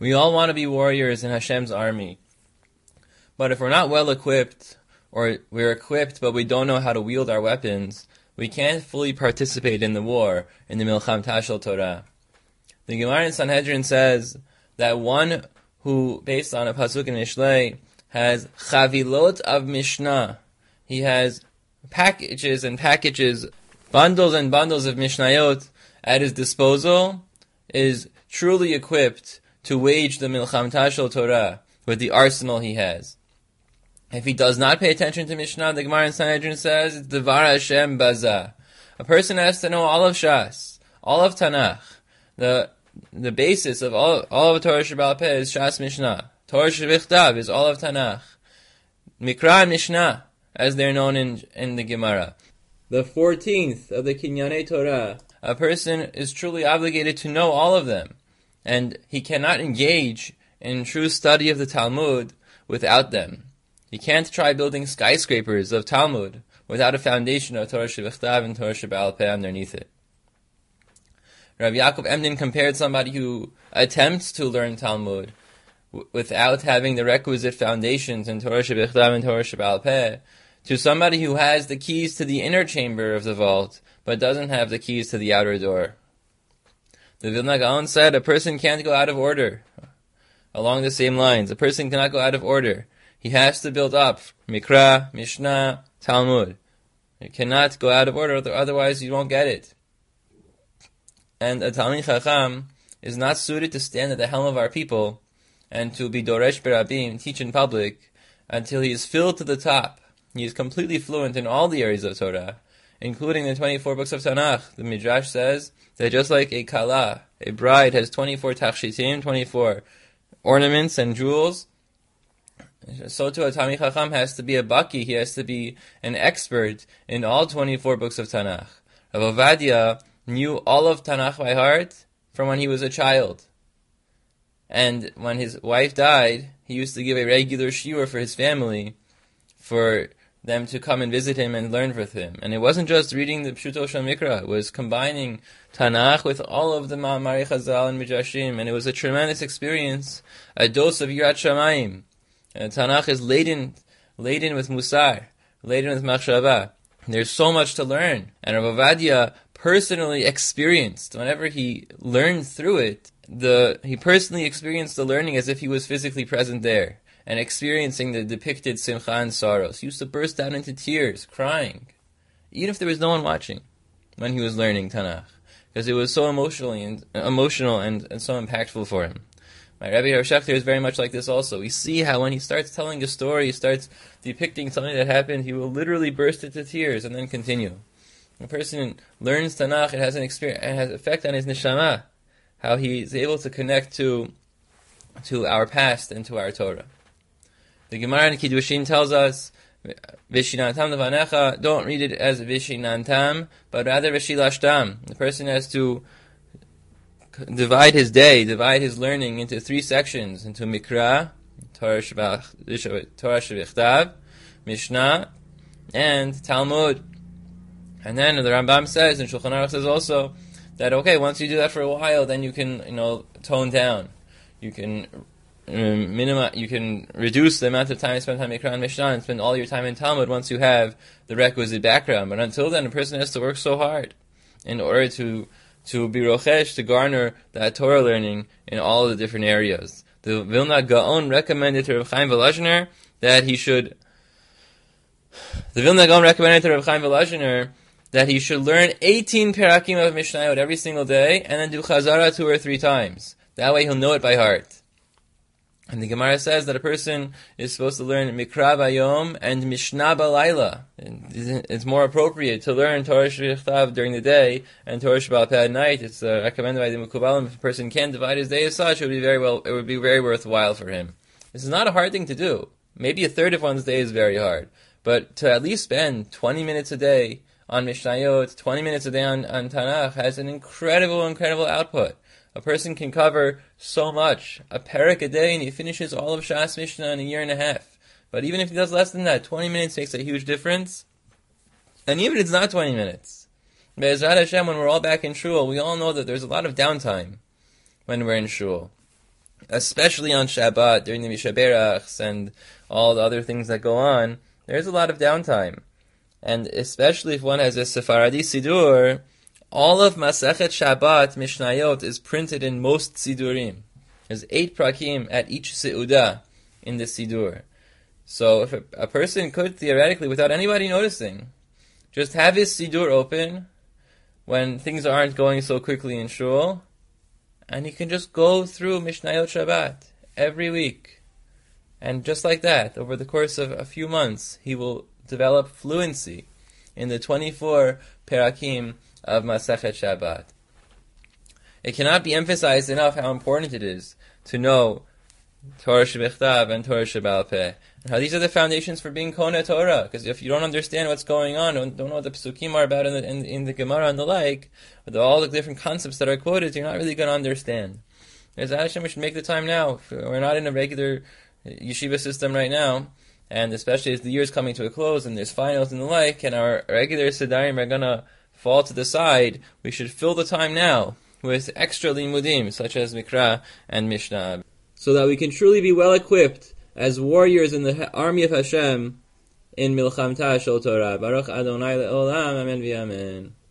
We all want to be warriors in Hashem's army. But if we're not well equipped, or we're equipped but we don't know how to wield our weapons, we can't fully participate in the war, in the Milchamta shel Torah. The Gemara in Sanhedrin says that one who, based on a pasuk in Mishlei, has chavilot of Mishnah. He has packages and packages, bundles and bundles of Mishnayot at his disposal, is truly equipped to wage the Milchamta shel Torah with the arsenal he has. If he does not pay attention to Mishnah, the Gemara in Sanhedrin says, it's Devar Hashem Baza. A person has to know all of Shas, all of Tanakh. The basis of all of Torah Shebaal Peh is Shas Mishnah. Torah Shevichtav is all of Tanakh. Mikra and Mishnah, as they're known in the Gemara. The 14th of the Kinyanei Torah, a person is truly obligated to know all of them. And he cannot engage in true study of the Talmud without them. You can't try building skyscrapers of Talmud without a foundation of Torah Shevichtav and Torah Shebaal Peh underneath it. Rabbi Yaakov Emden compared somebody who attempts to learn Talmud without having the requisite foundations in Torah Shevichtav and Torah Shebaal Peh to somebody who has the keys to the inner chamber of the vault but doesn't have the keys to the outer door. The Vilna Gaon said a person can't go out of order. Along the same lines, a person cannot go out of order. He has to build up Mikra, Mishnah, Talmud. You cannot go out of order, otherwise you won't get it. And a Talmid Chacham is not suited to stand at the helm of our people and to be Doresh Berabim, teach in public, until he is filled to the top. He is completely fluent in all the areas of Torah, including the 24 books of Tanakh. The Midrash says that just like a Kala, a bride, has 24 tachshitim, 24 ornaments and jewels, so too a Talmid Chacham has to be a baki, he has to be an expert in all 24 books of Tanakh. Rav Ovadia knew all of Tanakh by heart from when he was a child. And when his wife died, he used to give a regular shiur for his family, for them to come and visit him and learn with him. And it wasn't just reading the Pshuto Shel Mikra, it was combining Tanakh with all of the Ma'amari Chazal and Midrashim, and it was a tremendous experience, a dose of Yirat Shamayim. And Tanakh is laden with Musar, laden with Machshava. There's so much to learn. And Rav Ovadia personally experienced, whenever he learned through it, he personally experienced the learning as if he was physically present there, and experiencing the depicted simcha and sorrows. He used to burst out into tears, crying, even if there was no one watching, when he was learning Tanakh, because it was so emotional and so impactful for him. My Rebbe Rav Shechter is very much like this also. We see how when he starts telling a story, he starts depicting something that happened, he will literally burst into tears and then continue. When a person learns Tanakh, it has an effect on his neshama, how he is able to connect to our past and to our Torah. The Gemara in Kiddushin tells us, Vishinantam levanecha, don't read it as Vishinantam, but rather Vishilashtam. The person has to divide his day, divide his learning into 3 sections, into Mikra, Torah Shevichtav, Mishnah, and Talmud. And then the Rambam says, and Shulchan Aruch says also, that okay, once you do that for a while, then you can, tone down. You can you can reduce the amount of time you spend on Mikra and Mishnah and spend all your time in Talmud once you have the requisite background. But until then, a person has to work so hard in order to be rochesh, to garner that Torah learning in all of the different areas. The Vilna Gaon recommended to Rav Chaim Volozhiner that he should learn 18 perakim of Mishnayot every single day, and then do Chazara 2 or 3 times. That way he'll know it by heart. And the Gemara says that a person is supposed to learn Mikra Bayom and Mishnah Balayla. It's more appropriate to learn Torah Shevichtav during the day and Torah Shebaal Peh at night. It's recommended by the Mekubalim. If a person can divide his day as such, it would be very worthwhile for him. This is not a hard thing to do. Maybe a third of one's day is very hard. But to at least spend 20 minutes a day on Mishnayot, 20 minutes a day on Tanakh has an incredible output. A person can cover so much, a parak a day, and he finishes all of Shas Mishnah in a year and a half. But even if he does less than that, 20 minutes makes a huge difference. And even if it's not 20 minutes, Be'ezrat Hashem, when we're all back in shul, we all know that there's a lot of downtime when we're in shul. especially on Shabbat, during the Mishaberachs and all the other things that go on, there's a lot of downtime. And especially if one has a Sephardi Sidur, all of Masechet Shabbat Mishnayot is printed in most Sidurim. There's 8 prakim at each Seudah in the Sidur. So if a person could theoretically, without anybody noticing, just have his Sidur open when things aren't going so quickly in Shul, and he can just go through Mishnayot Shabbat every week. And just like that, over the course of a few months, he will develop fluency in the 24 perakim of Masechet Shabbat. It cannot be emphasized enough how important it is to know Torah Shebichtav and Torah Sheba'al Peh, and how these are the foundations for being Koneh Torah. Because if you don't understand what's going on, don't know what the Pesukim are about in the Gemara and the like, with all the different concepts that are quoted, you're not really going to understand. As Hashem, we should make the time now. We're not in a regular yeshiva system right now, and especially as the year is coming to a close and there's finals and the like, and our regular Sidarim are going to fall to the side, we should fill the time now with extra limudim, such as Mikra and Mishnah, so that we can truly be well equipped as warriors in the army of Hashem in Milchamta Shel Torah. Baruch Adonai Le'olam, Amen v'Amen.